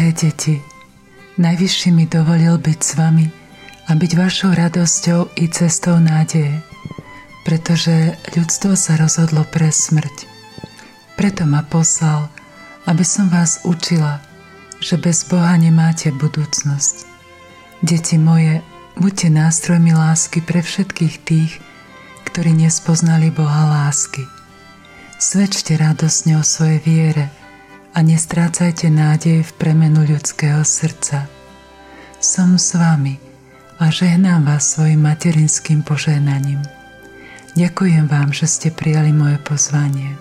Drahé deti, Najvyšší mi dovolil byť s vami a byť vašou radosťou i cestou nádeje, pretože ľudstvo sa rozhodlo pre smrť. Preto ma poslal, aby som vás učila, že bez Boha nemáte budúcnosť. Deti moje, buďte nástrojmi lásky pre všetkých tých, ktorí nespoznali Boha lásky. Svedčte radosne o svojej viere a nestrácajte nádej v premenu ľudského srdca. Som s vami a žehnám vás svojim materinským požehnaním. Ďakujem vám, že ste prijali moje pozvanie.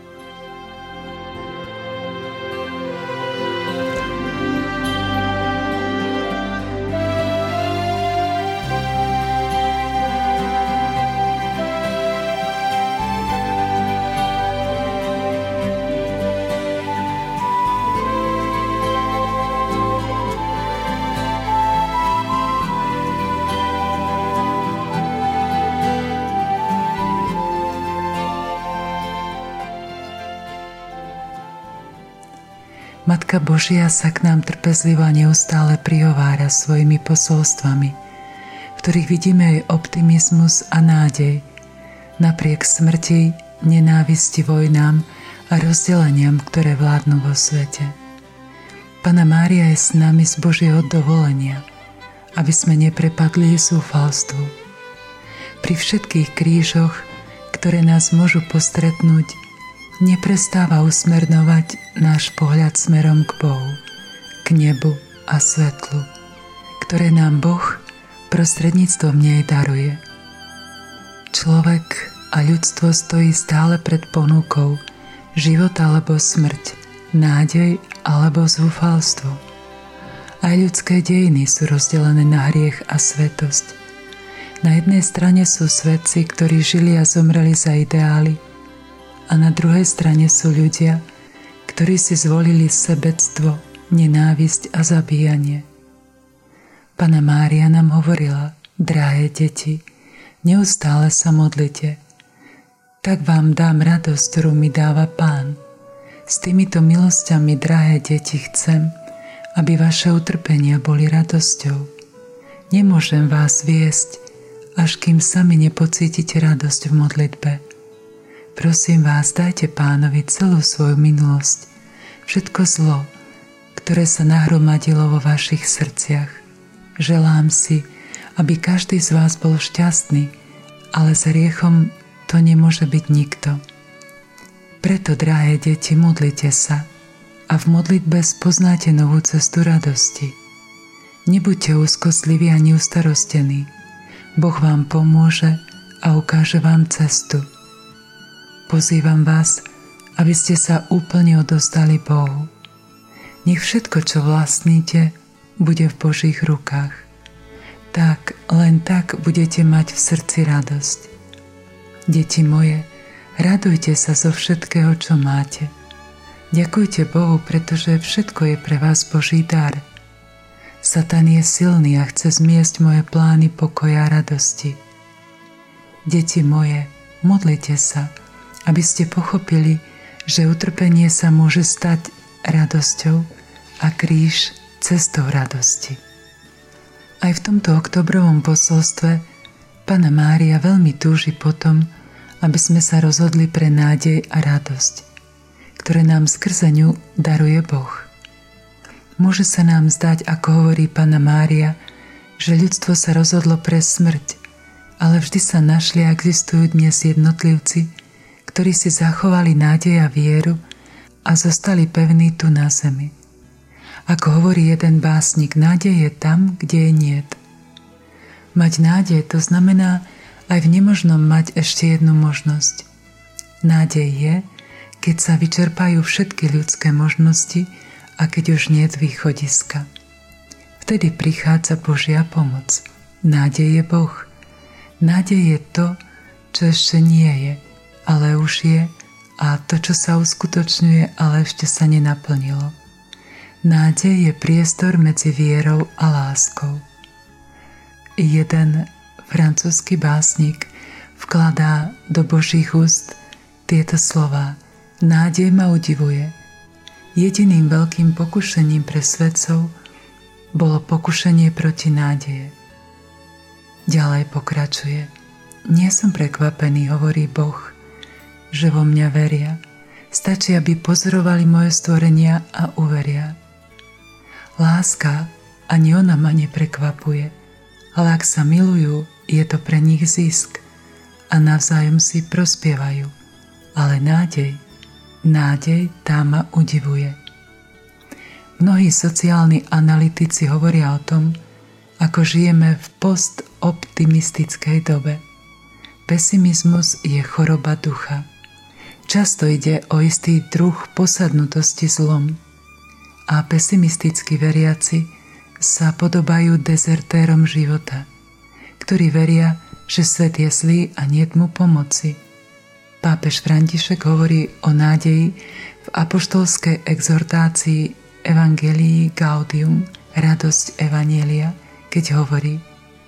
Matka Božia sa k nám trpezlivo a neustále prihovára svojimi posolstvami, v ktorých vidíme aj optimizmus a nádej, napriek smrti, nenávisti, vojnám a rozdeleniam, ktoré vládnu vo svete. Panna Mária je s nami z Božieho dovolenia, aby sme neprepadli zúfalstvu. Pri všetkých krížoch, ktoré nás môžu postretnúť, neprestáva usmerňovať náš pohľad smerom k Bohu, k nebu a svetlu, ktoré nám Boh prostredníctvom nej daruje. Človek a ľudstvo stojí stále pred ponukou život alebo smrť, nádej alebo zúfalstvo. Aj ľudské dejiny sú rozdelené na hriech a svetosť. Na jednej strane sú svetci, ktorí žili a zomreli za ideály, a na druhej strane sú ľudia, ktorí si zvolili sebectvo, nenávisť a zabíjanie. Panna Mária nám hovorila: drahé deti, neustále sa modlite. Tak vám dám radosť, ktorú mi dáva Pán. S týmito milosťami, drahé deti, chcem, aby vaše utrpenia boli radosťou. Nemôžem vás viesť, až kým sami nepocítite radosť v modlitbe. Prosím vás, dajte Pánovi celú svoju minulosť, všetko zlo, ktoré sa nahromadilo vo vašich srdciach. Želám si, aby každý z vás bol šťastný, ale s hriechom to nemôže byť nikto. Preto, drahé deti, modlite sa a v modlitbe spoznáte novú cestu radosti. Nebuďte úzkostliví ani ustarostení. Boh vám pomôže a ukáže vám cestu. Pozývam vás, aby ste sa úplne odozdali Bohu. Nech všetko, čo vlastníte, bude v Božích rukách. Tak, len tak budete mať v srdci radosť. Deti moje, radujte sa zo všetkého, čo máte. Ďakujte Bohu, pretože všetko je pre vás Boží dar. Satan je silný a chce zmiesť moje plány pokoja a radosti. Deti moje, modlite sa, aby ste pochopili, že utrpenie sa môže stať radosťou a kríž cestou radosti. Aj v tomto oktobrovom posolstve Panna Mária veľmi túži potom, aby sme sa rozhodli pre nádej a radosť, ktoré nám skrze ňu daruje Boh. Môže sa nám zdať, ako hovorí Panna Mária, že ľudstvo sa rozhodlo pre smrť, ale vždy sa našli a existujú dnes jednotlivci, ktorí si zachovali nádej a vieru a zostali pevní tu na zemi. Ako hovorí jeden básnik, nádej je tam, kde je niet. Mať nádej, to znamená aj v nemožnom mať ešte jednu možnosť. Nádej je, keď sa vyčerpajú všetky ľudské možnosti a keď už niet východiska. Vtedy prichádza Božia pomoc. Nádej je Boh. Nádej je to, čo ešte nie je, ale už je, a to, čo sa uskutočňuje, ale ešte sa nenaplnilo. Nádej je priestor medzi vierou a láskou. Jeden francúzsky básnik vkladá do Božích úst tieto slová: nádej ma udivuje. Jediným veľkým pokušením pre svetcov bolo pokušenie proti nádeje. Ďalej pokračuje. Nie som prekvapený, hovorí Boh, že vo mňa veria. Stačí, aby pozorovali moje stvorenia a uveria. Láska ani ona ma neprekvapuje, ale ak sa milujú, je to pre nich zisk a navzájom si prospievajú. Ale nádej tá ma udivuje. Mnohí sociálni analytici hovoria o tom, ako žijeme v postoptimistickej dobe. Pesimizmus je choroba ducha. Často ide o istý druh posadnutosti zlom a pesimisticky veriaci sa podobajú dezertérom života, ktorí veria, že svet je zlý a niet mu pomoci. Pápež František hovorí o nádeji v apoštolskej exhortácii Evangelii Gaudium, radosť Evanjelia, keď hovorí: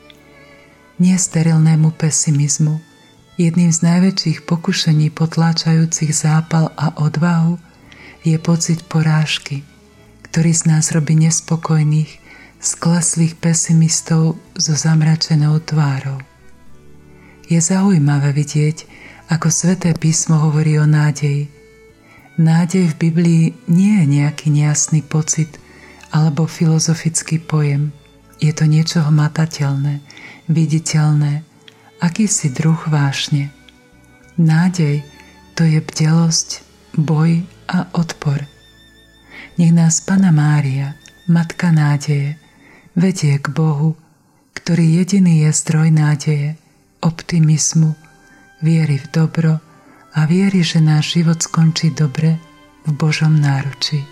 nie sterilnému pesimizmu, jedným z najväčších pokušení potláčajúcich zápal a odvahu je pocit porážky, ktorý z nás robí nespokojných, skleslých pesimistov so zamračenou tvárou. Je zaujímavé vidieť, ako Sväté písmo hovorí o nádeji. Nádej v Biblii nie je nejaký nejasný pocit alebo filozofický pojem. Je to niečo hmatateľné, viditeľné, akýsi druh vášne. Nádej to je bdelosť, boj a odpor. Nech nás Panna Mária, Matka nádeje, vedie k Bohu, ktorý jediný je zdroj nádeje, optimizmu, viery v dobro a viery, že náš život skončí dobre v Božom náručí.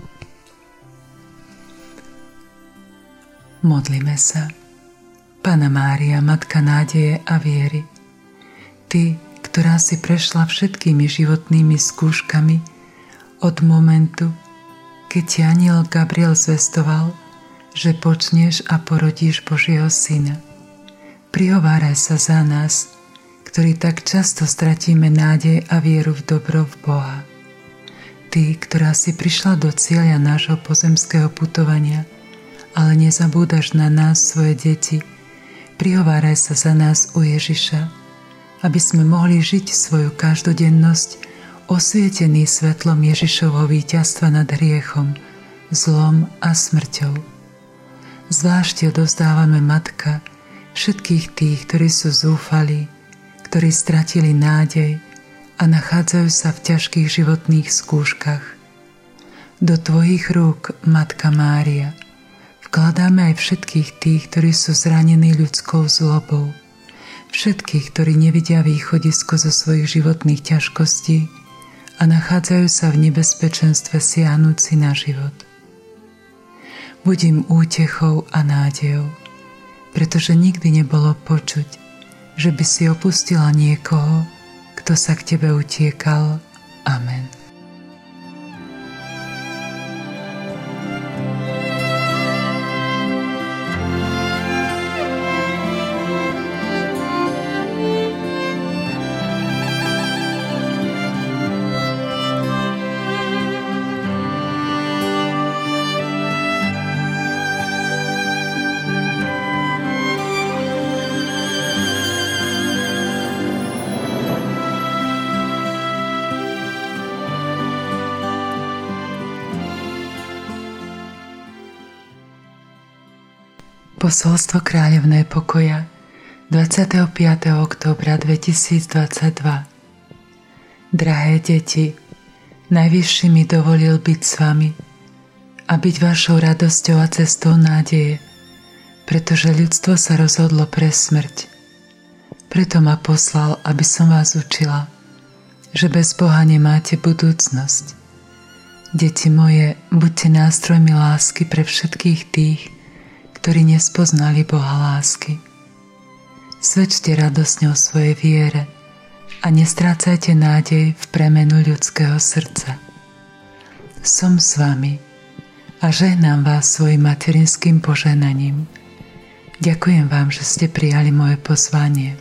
Modlíme sa. Panna Mária, Matka nádeje a viery, Ty, ktorá si prešla všetkými životnými skúškami od momentu, keď ti anjel Gabriel zvestoval, že počneš a porodíš Božieho Syna. Prihováraj sa za nás, ktorí tak často stratíme nádej a vieru v dobro v Boha. Ty, ktorá si prišla do cieľa nášho pozemského putovania, ale nezabúdaš na nás, svoje deti, prihováraj sa za nás u Ježiša, aby sme mohli žiť svoju každodennosť osvietený svetlom Ježišovho víťazstva nad hriechom, zlom a smrťou. Zvlášť odovzdávame, Matka, všetkých tých, ktorí sú zúfali, ktorí stratili nádej a nachádzajú sa v ťažkých životných skúškach. Do Tvojich rúk, Matka Mária, vkladáme aj všetkých tých, ktorí sú zranení ľudskou zlobou, všetkých, ktorí nevidia východisko zo svojich životných ťažkostí a nachádzajú sa v nebezpečenstve siahnúci na život. Buď im útechou a nádejou, pretože nikdy nebolo počuť, že by si opustila niekoho, kto sa k Tebe utiekal. Amen. Posolstvo kráľovnej pokoja 25. októbra 2022. Drahé deti, Najvyšší mi dovolil byť s vami a byť vašou radosťou a cestou nádeje, pretože ľudstvo sa rozhodlo pre smrť. Preto ma poslal, aby som vás učila, že bez Boha nemáte budúcnosť. Deti moje, buďte nástrojmi lásky pre všetkých tých, ktorí nespoznali Boha lásky. Svedčte radosne o svojej viere a nestrácajte nádej v premenu ľudského srdca. Som s vami a žehnám vás svojim materinským požehnaním. Ďakujem vám, že ste prijali moje pozvanie.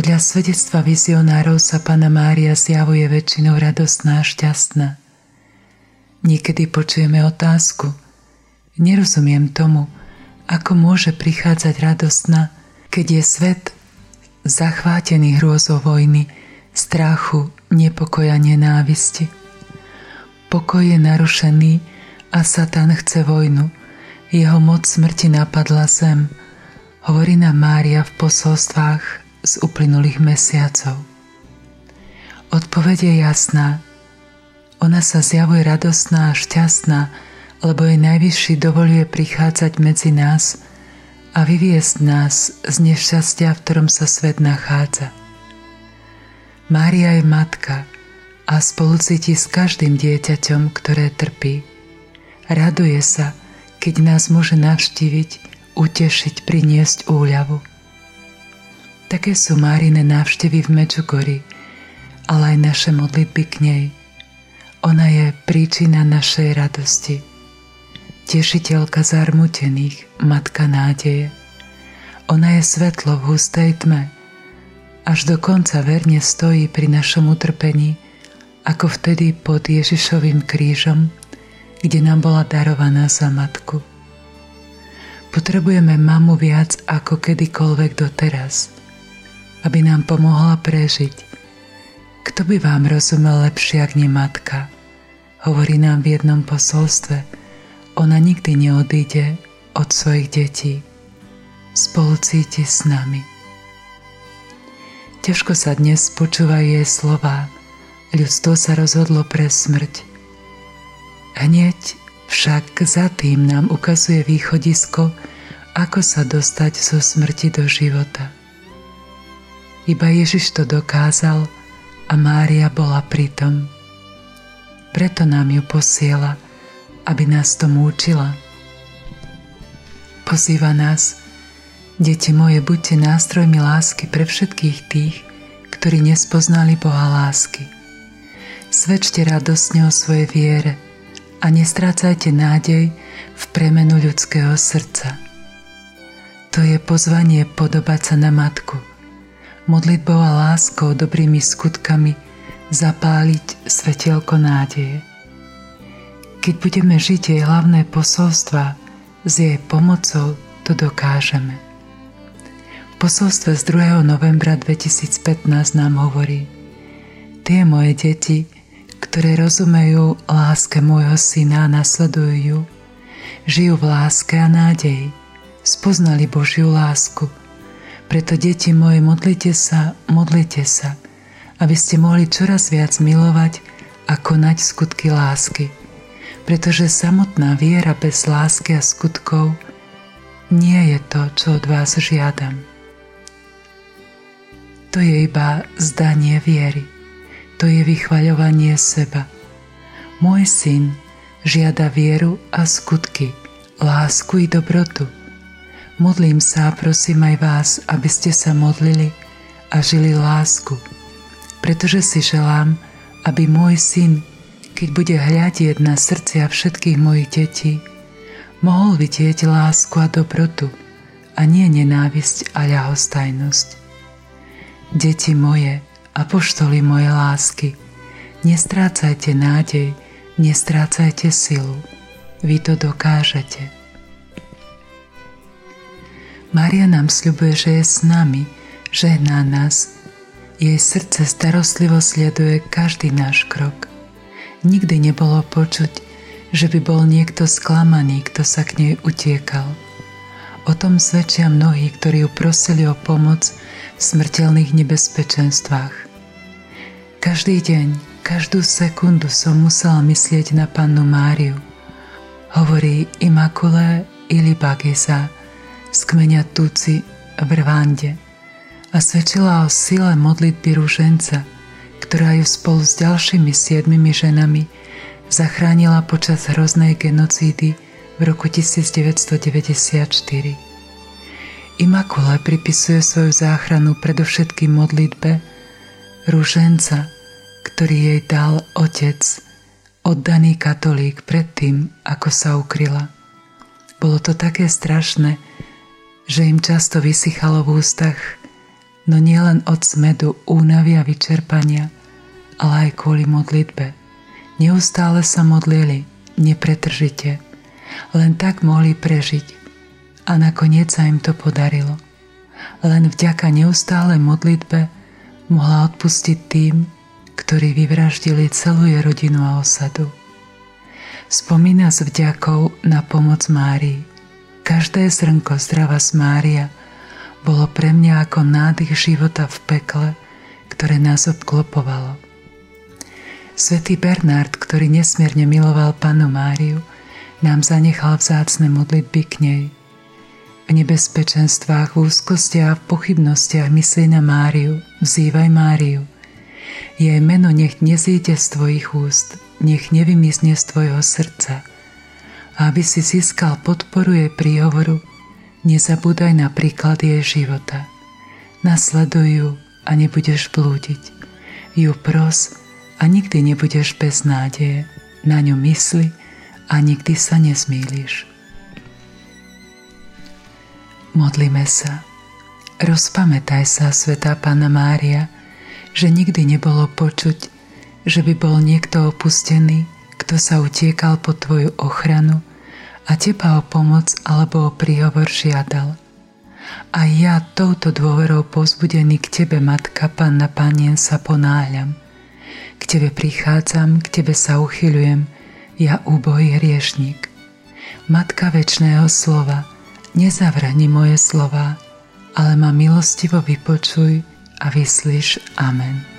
Podľa svedectva vizionárov sa Panna Mária zjavuje väčšinou radostná a šťastná. Niekedy počujeme otázku: nerozumiem tomu, ako môže prichádzať radostná, keď je svet zachvátený hrôzou vojny, strachu, nepokoja, nenávisti. Pokoj je narušený a Satan chce vojnu. Jeho moc smrti napadla zem, hovorí nám Mária v posolstvách z uplynulých mesiacov. Odpoveď je jasná. Ona sa zjavuje radostná a šťastná, lebo jej Najvyšší dovoľuje prichádzať medzi nás a vyviesť nás z nešťastia, v ktorom sa svet nachádza. Mária je matka a spolucíti s každým dieťaťom, ktoré trpí. Raduje sa, keď nás môže navštíviť, utešiť, priniesť úľavu. Také sú Márine návštevy v Medžugorji, ale aj naše modlitby k nej. Ona je príčina našej radosti. Tešiteľka zarmútených, matka nádeje. Ona je svetlo v hustej tme. Až do konca verne stojí pri našom utrpení, ako vtedy pod Ježišovým krížom, kde nám bola darovaná za matku. Potrebujeme mamu viac ako kedykoľvek doteraz, aby nám pomohla prežiť. Kto by vám rozumel lepšie, ak nie matka? Hovorí nám v jednom posolstve: ona nikdy neodíde od svojich detí. Spolucíti s nami. Ťažko sa dnes počúvajú jej slová. Ľudstvo sa rozhodlo pre smrť. Hneď však za tým nám ukazuje východisko, ako sa dostať zo smrti do života. Iba Ježiš to dokázal a Mária bola pritom. Preto nám ju posiela, aby nás tomu učila. Pozýva nás: deti moje, buďte nástrojmi lásky pre všetkých tých, ktorí nespoznali Boha lásky. Svedčte radosne o svojej viere a nestrácajte nádej v premenu ľudského srdca. To je pozvanie podobať sa na matku, modlitbou a láskou, dobrými skutkami zapáliť svetielko nádeje. Keď budeme žiť jej hlavné posolstvá, s jej pomocou to dokážeme. V posolstve z 2. novembra 2015 nám hovorí: tie moje deti, ktoré rozumejú láske môjho syna a nasledujú ju, žijú v láske a nádeji, spoznali Božiu lásku. Preto, deti moje, modlite sa, aby ste mohli čoraz viac milovať a konať skutky lásky. Pretože samotná viera bez lásky a skutkov nie je to, čo od vás žiadam. To je iba zdanie viery. To je vychvaľovanie seba. Môj syn žiada vieru a skutky, lásku i dobrotu. Modlím sa a prosím aj vás, aby ste sa modlili a žili lásku, pretože si želám, aby môj syn, keď bude hľadieť na srdcia všetkých mojich detí, mohol vidieť lásku a dobrotu a nie nenávisť a ľahostajnosť. Deti moje, apoštoli moje lásky, nestrácajte nádej, nestrácajte silu. Vy to dokážete. Mária nám sľubuje, že je s nami, žehná nás. Jej srdce starostlivo sleduje každý náš krok. Nikdy nebolo počuť, že by bol niekto sklamaný, kto sa k nej utiekal. O tom svedčia mnohí, ktorí ju prosili o pomoc v smrteľných nebezpečenstvách. Každý deň, každú sekundu som musela myslieť na Pannu Máriu, hovorí Immaculée Ilibagiza z kmeňa Tutsi v Rwande a svedčila o sile modlitby ruženca, ktorá ju spolu s ďalšími 7 ženami zachránila počas hroznej genocídy v roku 1994. Immaculée pripisuje svoju záchranu predovšetkým modlitbe ruženca, ktorý jej dal otec, oddaný katolík predtým, ako sa ukryla. Bolo to také strašné, že im často vysychalo v ústach no nielen od smedu, únavy a vyčerpania, ale aj kvôli modlitbe. Neustále sa modlili, nepretržite, len tak mohli prežiť a nakoniec sa im to podarilo. Len vďaka neustálej modlitbe mohla odpustiť tým, ktorí vyvraždili celú jej rodinu a osadu. Spomína s vďakou na pomoc Márii. Každé zrnko zdrava z Mária bolo pre mňa ako nádych života v pekle, ktoré nás obklopovalo. Svätý Bernard, ktorý nesmierne miloval Pannu Máriu, nám zanechal vzácne modlitby k nej. V nebezpečenstvách, v úzkostiach a v pochybnostiach myslí na Máriu, vzývaj Máriu. Jej meno nech nezíde z tvojich úst, nech nevymizne z tvojho srdca. A aby si získal podporu jej príhovoru, nezabúdaj na príklad jej života. Nasleduj ju a nebudeš blúdiť. Ju pros a nikdy nebudeš bez nádeje. Na ňu mysli a nikdy sa nezmýliš. Modlíme sa. Rozpamätaj sa, Svätá Panna Mária, že nikdy nebolo počuť, že by bol niekto opustený, kto sa utiekal po tvoju ochranu a teba o pomoc alebo o príhovor žiadal. A ja touto dôverou povzbudený k tebe, Matka Panna Panien, sa ponáhľam. K tebe prichádzam, k tebe sa uchyľujem, ja úbohý hriešník. Matka večného slova, nezavrani moje slová, ale ma milostivo vypočuj a vyslíš. Amen.